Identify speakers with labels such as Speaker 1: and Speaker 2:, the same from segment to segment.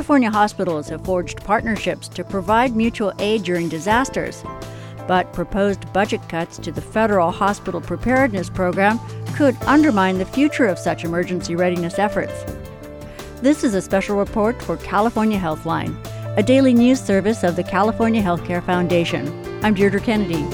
Speaker 1: California hospitals have forged partnerships to provide mutual aid during disasters. But proposed budget cuts to the federal hospital preparedness program could undermine the future of such emergency readiness efforts. This is a special report for California Healthline, a daily news service of the California Healthcare Foundation. I'm Deirdre Kennedy.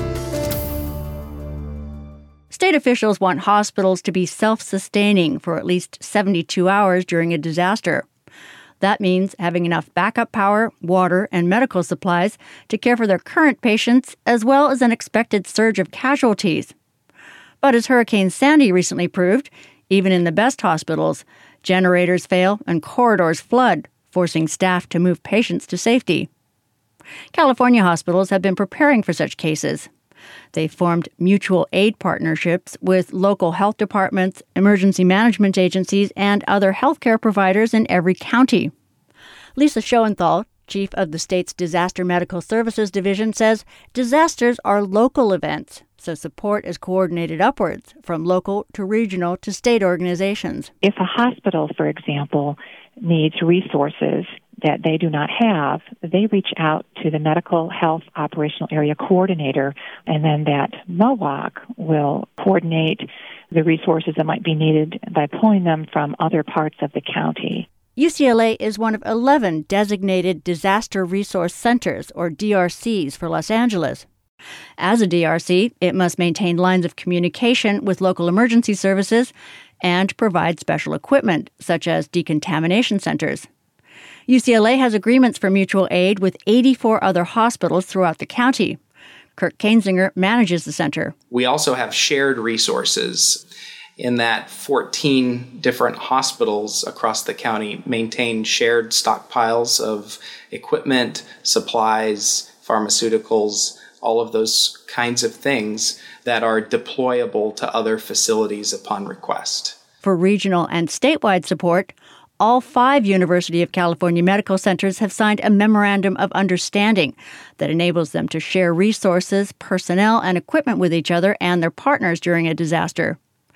Speaker 1: State officials want hospitals to be self-sustaining for at least 72 hours during a disaster. That means having enough backup power, water, and medical supplies to care for their current patients, as well as an expected surge of casualties. But as Hurricane Sandy recently proved, even in the best hospitals, generators fail and corridors flood, forcing staff to move patients to safety. California hospitals have been preparing for such cases. They formed mutual aid partnerships with local health departments, emergency management agencies, and other healthcare providers in every county. Lisa Schoenthal, chief of the state's Disaster Medical Services Division, says disasters are local events, so support is coordinated upwards from local to regional to state organizations.
Speaker 2: If a hospital, for example, needs resources that they do not have, they reach out to the Medical Health Operational Area Coordinator, and then that MOAC will coordinate the resources that might be needed by pulling them from other parts of the county.
Speaker 1: UCLA is one of 11 designated Disaster Resource Centers, or DRCs, for Los Angeles. As a DRC, it must maintain lines of communication with local emergency services and provide special equipment, such as decontamination centers. UCLA has agreements for mutual aid with 84 other hospitals throughout the county. Kirk Kainzinger manages the center.
Speaker 3: We also have shared resources in that 14 different hospitals across the county maintain shared stockpiles of equipment, supplies, pharmaceuticals, all of those kinds of things that are deployable to other facilities upon request.
Speaker 1: For regional and statewide support, all 5 University of California medical centers have signed a memorandum of understanding that enables them to share resources, personnel, and equipment with each other and their partners during a disaster.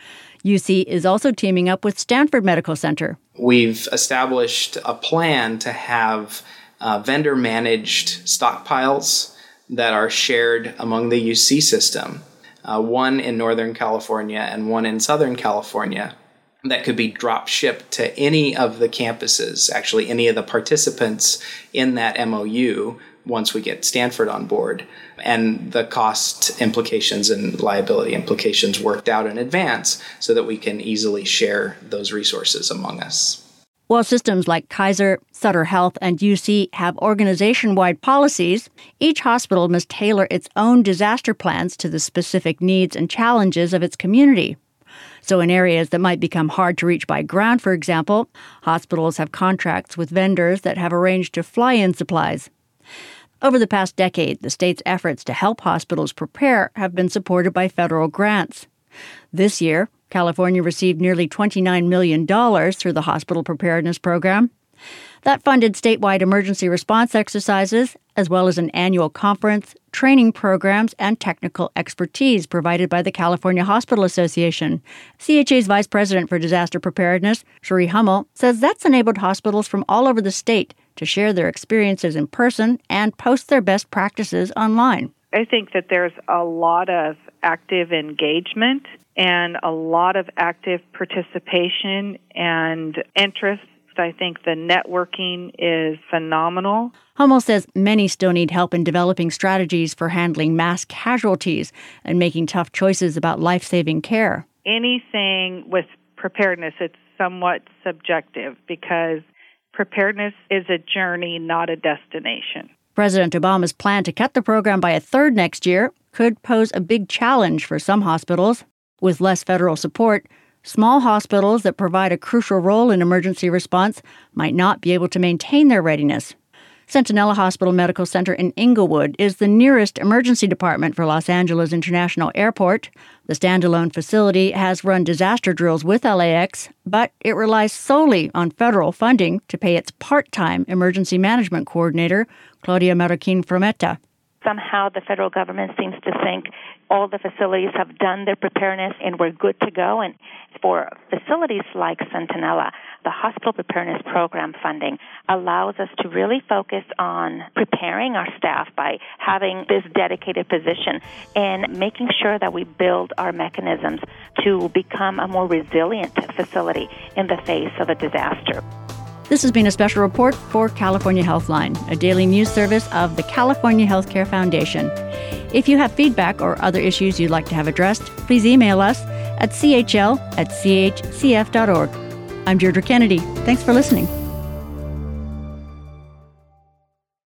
Speaker 1: UC is also teaming up with Stanford Medical Center.
Speaker 3: We've established a plan to have vendor-managed stockpiles that are shared among the UC system, one in Northern California and one in Southern California, that could be drop shipped to any of the campuses, actually any of the participants in that MOU once we get Stanford on board, and the cost implications and liability implications worked out in advance so that we can easily share those resources among us.
Speaker 1: While systems like Kaiser, Sutter Health, and UC have organization-wide policies, each hospital must tailor its own disaster plans to the specific needs and challenges of its community. So in areas that might become hard to reach by ground, for example, hospitals have contracts with vendors that have arranged to fly in supplies. Over the past decade, the state's efforts to help hospitals prepare have been supported by federal grants. This year, California received nearly $29 million through the Hospital Preparedness Program. That funded statewide emergency response exercises, as well as an annual conference, training programs, and technical expertise provided by the California Hospital Association. CHA's Vice President for Disaster Preparedness, Cherie Hummel, says that's enabled hospitals from all over the state to share their experiences in person and post their best practices online.
Speaker 4: I think that there's a lot of active engagement and a lot of active participation and interest. I think the networking is phenomenal.
Speaker 1: Hummel says many still need help in developing strategies for handling mass casualties and making tough choices about life-saving care.
Speaker 4: Anything with preparedness, it's somewhat subjective because preparedness is a journey, not a destination.
Speaker 1: President Obama's plan to cut the program by a third next year could pose a big challenge for some hospitals. With less federal support, small hospitals that provide a crucial role in emergency response might not be able to maintain their readiness. Centinela Hospital Medical Center in Inglewood is the nearest emergency department for Los Angeles International Airport. The standalone facility has run disaster drills with LAX, but it relies solely on federal funding to pay its part-time emergency management coordinator, Claudia Marroquin Frometa.
Speaker 5: Somehow the federal government seems to think all the facilities have done their preparedness and we're good to go. And for facilities like Centinela, the hospital preparedness program funding allows us to really focus on preparing our staff by having this dedicated position and making sure that we build our mechanisms to become a more resilient facility in the face of a disaster.
Speaker 1: This has been a special report for California Healthline, a daily news service of the California Healthcare Foundation. If you have feedback or other issues you'd like to have addressed, please email us at chl@chcf.org. I'm Deirdre Kennedy. Thanks for listening.